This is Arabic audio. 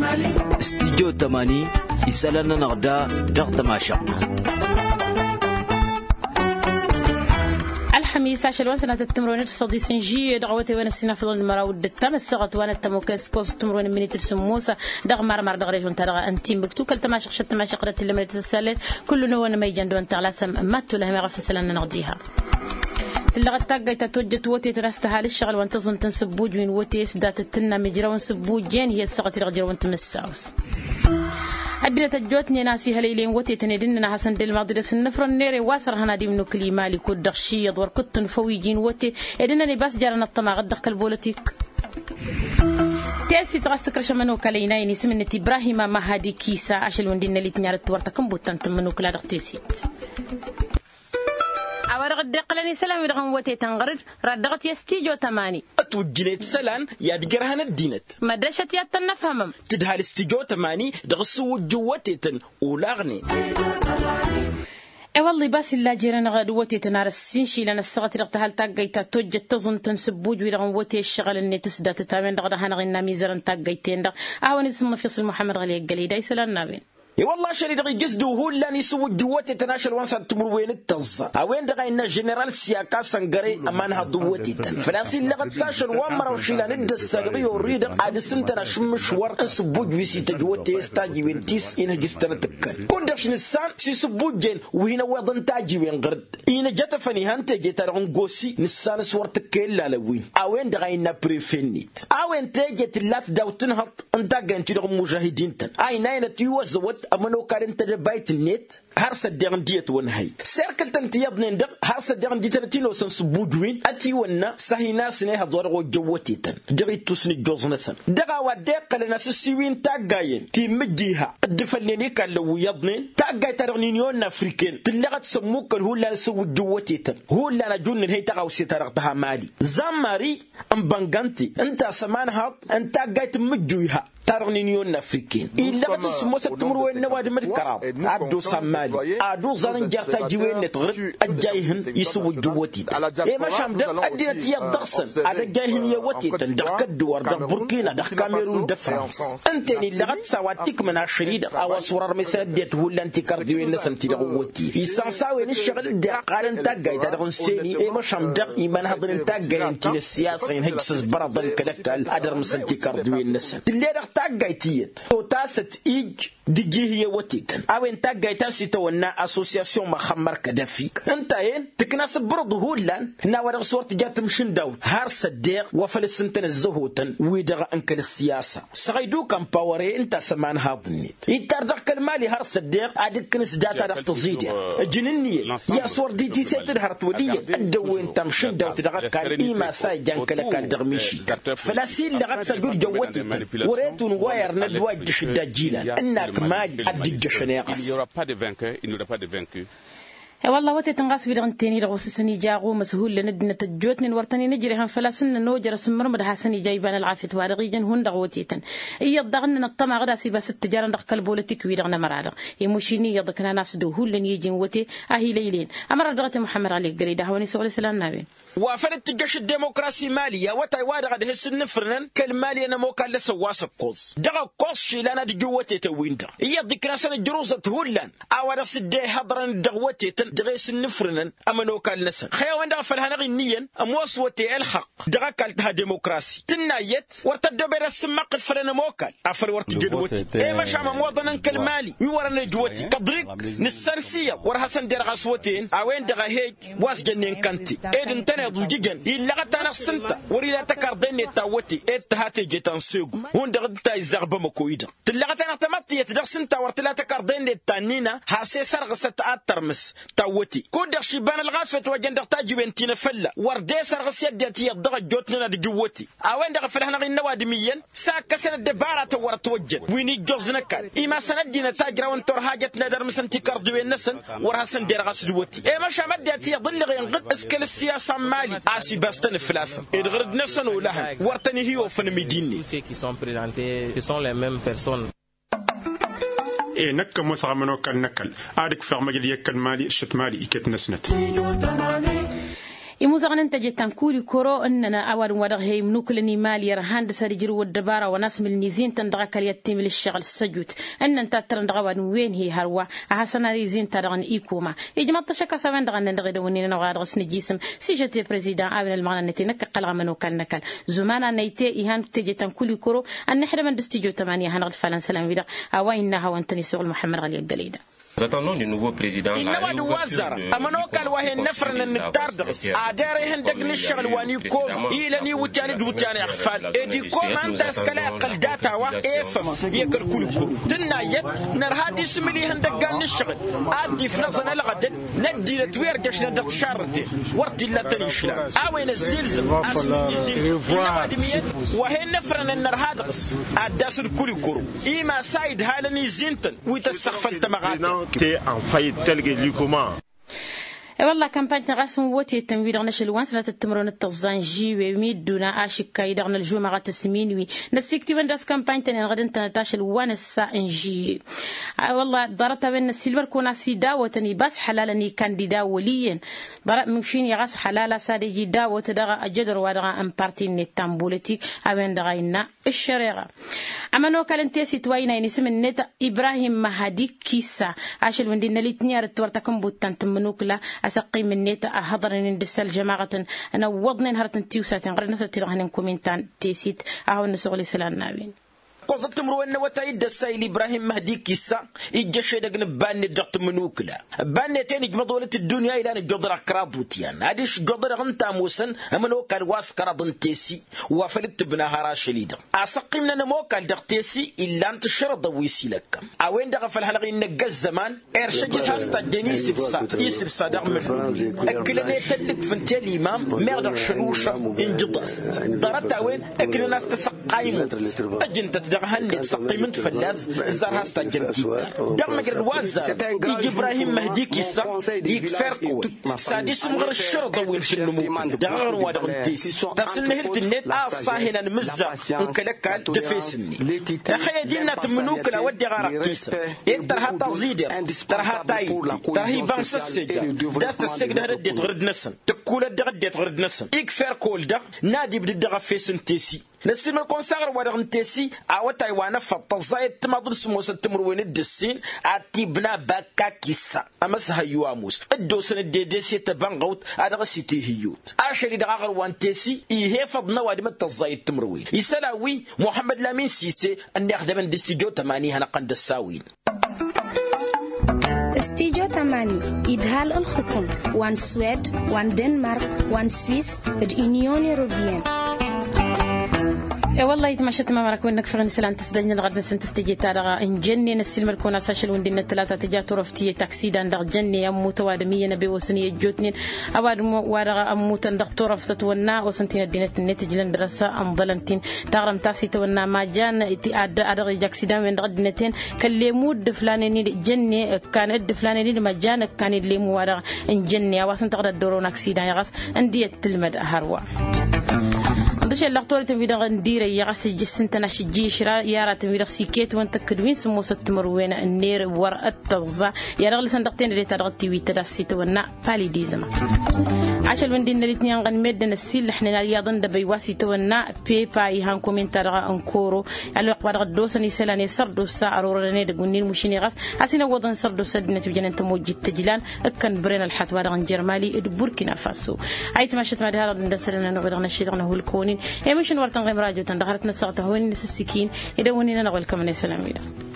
استديو 80 يسألنا نغدا دغت ما شاء الحميس 10 سنة التمرون تصدي سنجي دعوتي وانا السنة فضل المراود التم السغط وانا التموكس كوس تمرون مني ترسموسة دغ مار دغ ريجون ترى انتيم بكتو كل تماشق شت تماشق رت اللي مرت السلل كل نو وانا ما يجندو انت على سم ماتوا لها ما غفل لنا نغديها اللي تاقي تتوجت وتي تنستها للشغل وانتظن تنسبوج من وتي سدات التنا مجرى ونسبوج جين هي السغط الغجر وانت مساوس أدنى تجوتني ناسي هليلين وتي تنديننا حسن دل مقدرس النفر النيري واسر هنا دي منو كلي مالي كود دخشي يدور كنت نفويجين وتي إدنني بس جرنا الطمع غدق البوليتيك تأسي تغستك رشمنو كليناين يسمن إبراهيم ما هادي كيسا عشان وندين اللي تنيارت ورتكم بوتان تمنو كلا دقتيسيت أورغ الدقلني سلام يرغم وتي تنغرد ردغت يستيجو 80 أتوجلت سلام يا دقرهن الدينت مدرشة يتنفهم تدها الاستيجو 80 دغسو جوتي تن ولاغني والله بس لا جيران غدوتي تنار السنشي لنا السغت رغتها تاقيتا توجد تظن تنسبوج ويرغم وتي الشغل اللي تسدا تتامين دغدها نغينا ميزران تاقيتين دغ أهوان اسم فيصل محمد غلي القليدة يسلان نابين والله شري دغي جسدو هو اللي يسوي دوتي تناشل وانسان تمر وين التز اوين دغي ان جنرال سياكا سانغري امانها دوتي تن فلاسي لغت ساشل وامر وشيلان الدسغبي يريد عاد سنتنا شمشور اسبوج ويسي تجوتي استاجي وينتيس ان جستنا تكن كون دفش نسان سي سبوجين وهنا وضن تاجي وين غرد ان جت فني هانت جت رون غوسي نسان سور تكيل لا لوين اوين دغي ان بريفينيت اوين تجت لات داوتنهط انت غنتي دغ مجاهدين تن اي ناين تيوزوت أمانو كارن تدبايت النت هرس الديان ديت ونهاي سيركل تنتيابن ندق هرس الديان ديت تنتينو سنسبوجوين أتي ونا سهينا سنة هدور وجوتي تن دغي توسني جوزنا سن دغا ودق لنا سسيوين تاجاين كي مجيها الدفلني كان لو يضنين تاجاي ترغنيون أفريقيين تلغت سموك هو لا سو جوتي تن هو لا نجون هي تغاو سيترغتها مالي زماري أم بانغانتي أنت سمان هات أنت جاي تمجيها ترغنيون أفريقيين إلا قد سموس تمرو النوادي مدكرام عدو سمالي عدو زان جارتا جوين نتغر الجايهن يسوي جوتي إيه ما شام دق أدينا تياب دقسن على جايهن يوتي دق الدوار دق بوركينا دق كاميرون دق فرنسا أنتني اللي قد سواتيك من عشرين أو صورة مساد ديت ولا أنت كارديوين نسن تدغوتي يسانساوين الشغل دق قارن تاقاي تدغن سيني إيه ما شام دق إيمان هضن تاقاي انتين السياسة هجسس برضن كدك الأدر مسن تكارديوين نسن تاقايتيت وتاست إيج ديجي هي وتيتن أوين تاقايتاسي تونا أسوسياسيون محمر كدافيك انتين تكناسب برضو هولان ناورغ صورت جاتم شنداوت هارس الدير وفلسنتن الزهوتن ويدغ انكل السياسة سغيدو كان باوري انت سمان هاضنيت يتاردق المالي هارس الدير عادك كنس داتا دق تزيدي جننية يا صور دي تي سيتر هارتولية الدو انت مشنداوت دغ كان إيما ساي جانكلا كان دغميشي فلاسين لغت سجور جوتيتن وريتون واير ندواج شدا جيلا انك مال ادج شنيقف il n'y aura pas de vainqueur, il n'y aura pas de vaincu. والله وتي تنقاس في دغن تاني دغوس سني جاغو مسهول لندنا تجوتني ورتني نجري هم فلاسن نوجر سمر مدها سني جايبان العافيه وارغيجن هون دغوتيتن هي دغن الطمع غدا سي بس التجاره دغ البوليتيك وي دغنا مراد يمشيني يدكنا ناس دو هول يجين وتي اهي ليلين امر دغت محمد علي قريده هوني سؤال سلام نابين وافرت تجش الديمقراطي ماليه وتاي وادغ ده سنفرن كالمالي انا مو كان لسواس قوس دغ قوس شي لنا دجوتي تويندا هي ذكرى سنه جروزه هولان او سدي حضرن دغوتي دغيس النفرن أمنو كان نسن خيا وين دغ فلها نغنيا أمواس وتي الحق دغ كالتها ديمقراطي تنايت ورتدو بير السماق الفلان موكال أفر ورتجدوتي إيه ما شام موضنا كالمالي ويورنا جوتي كضريق نسانسية ورها سندر غسوتين أوين دغ هيج واس جنين كانتي إيه دنتنا يضو جيجن إلا غتانا سنتا وريلا تكارديني تاوتي إيه تهاتي جيتان سيغو هون دغ تا يزغب مكويدا تلغتنا تماتي يتدغ سنتا ورتلا تكارديني تانينا هاسي سرغست آترمس وتي كودر شيبان الغافت وجندر تاجي بنتينا فلا وردي سرغس يدتي يضغ جوتنا دجوتي اوين دغ فلهنا غي نوادميا ساك سنه دباره تور توجد ويني جوزنا كان اما سندينا تاجرا وانتور حاجتنا در مسنتي كاردو النسن ورها سندير غاس دوتي اي ما شمدتي يضل غي ينقد اسكل السياسه مالي اسي باستن فلاس ادغرد نسن ولا ورتني هي وفن ميديني ceux qui sont présentés ce sont les mêmes personnes إيه نكم وصغ منو كان نكل عادك فرمجل يكن مالي الشت مالي إكت نسنت الموزغن انت جتان كولي كورو اننا اوار ودغ هي منوكلني مال يرهان دسرجر والدباره وناس من النيزين تندغ كليتيم للشغل السجود ان انت ترندغ وين هي هروا حسنا ريزين تدغن ايكوما يجمع تشكا سوين دغن ندغ دونين نغادغ سنجيسم سي جتي بريزيدان ابن المغنى نتينك قلغ منو كان نكل زمانا نيتي ايهان تجتان كولي كورو ان نحن من دستيجو 8 هنغد فلان سلام ويدا اوينها وانتني سوق محمد غالي القليده. Nous attendons du nouveau président. إنما دوازر أما كان وهي نفرنا النتاردس عداره هندق نشغل وانيكوم إيلاني وجاني أخفال إديكوم أنت أسكلا قلداتا وإفم يكر كلكم تنايت نرهادي سملي هندق نشغل عادي فلازنا لغد ندي لتوير جشنا دق شارتي ورتي لا تنشلا أوين الزلزل أسمي زين إنما دميت وهي نفرنا النرهادس عداسر كلكم إما سايد هالني زينتن ويتسخفل تمغاتي en faillite tel que lui comment. والله كامباني تغاسم وتي التنوير نشل وان سنة التمرون التزانجي ويميدونا آشكا يدغنا الجمعة تسمينوي نسيكتي من داس كامباني تاني غدن تنتاشل وان السانجي والله ضربت بين السيلفر كونا سيدا وتني باس حلالني كانديدا وليا ضرب مشين يغاس حلالا سادجي دا وتدغى أجدر ودغى أمبارتي نتام بوليتيك أبين دغينا الشريعة أما نوكال انتيسي توينا ينسم النت إبراهيم مهدي كيسا عاشل وندين نليتنيار التورتكم بوتان تمنوكلا أسقي من نيتا أحضرن ندسل جماعة أنا وضن نهارة تيوساتين غير نسا تيرهن كومنتان تيسيت أهو نسوغلي سلان نابين قصت مرونا وتايد السايل إبراهيم مهدي كيسا إجاشي دقن باني دقت منوكلا باني تاني جمدولة الدنيا إلى الجدر كرابوتيان هاديش جدر غنتا موسن أمنو كان واسكرا دنتيسي وفلت بناها راشليدا أسقي من نموكال دقتيسي إلا أنت شرط ويسي لك أوين دغ فالحلقين نجا الزمان إرشاجيس هاستا ديني سبسا دغ مفهومي أكلنا يتلك فنتي الإمام مغدق شروشا إنجداس ضربت أوين أكلنا ناس تسقايمو أجنت هني تسقيمنت فلاس زارها استجنتي دغ مجر الوازر يجي إبراهيم مهدي كيسا يكفركو سادس مغر الشرطة وين في النمو دغر وادغ تيس تسن هلت النت هنا المزة انكلكال تفيسني أخي دينا تمنوك لا ودي غارق كيسا ترها تزيدر ترها تايتي ترهي بانس السجا داست السجا رديت غرد نسن تكول رديت غرد نسن يكفركو دغ نادي بدغ فيسن تيسي نسيم الكونساغر ورغن تيسي عوات ايوانا فالتزايد تماضر سموسة تمروين الدسين عتيبنا باكا كيسا امس هيو اموس الدوسن الديديسي تبانغوت ادغا سيتي هيوت اشري دغاغر وان تيسي ايه فضنا وادم التزايد تمروين يسلاوي محمد لامين سيسي ان يخدم الاستيجو 8 هنا قند الساوين استيجو 8 إدهال الحكم وان سويد وان دنمارك وان سويس اليونيون أوروبيين والله يتمشت ما مرك وينك فغني سلام تسدني الغد سنتستجي تارغا ان جني نسلم الكون اساشل وندين الثلاثه تجات رفتي تاكسي دان جني ام متوادميه نبي وسنيه جوتنين اواد وارغا ام تندق ترفت ونا وسنتين دينت النت جلن درسا ام ظلنتين تغرم تاسي تونا ما جان اتي ادغ جاكسيدان وين غدنتين كليمود فلانني جني كان اد فلانني ما جان كان ليمو وارغ ان جني واسن تقدر دورون اكسيدان يغس انديه تلمد هروا دش اللقطة تنفيذ غندير يغسل جسن تناشجي شراء يارا تنفيذ سيكيت وانت كدوين سمو ستمروين النير ورقة تغزى يارا غل صندقتين اللي ترغطي ويتدسيت ونا باليديزما عشان وندين الاثنين غنمدن السيل احنا رياضن دبيواسي تونا بيبا يهان كومنتار انكورو على قبل غدوسني سلاني سردو ساعه رورني دغنين مشيني غاس حسين وضن سردو سدنه بجنن تموجي تجلان اكن برين الحتوى دغن جرمالي بوركينا فاسو ايت مشت ما دهر ندسلنا نغدغنا شيدغنا هو الكونين يمشن ورتن غيم راجو تندخرتنا سقته وين السكين يدونينا نقول كم سلام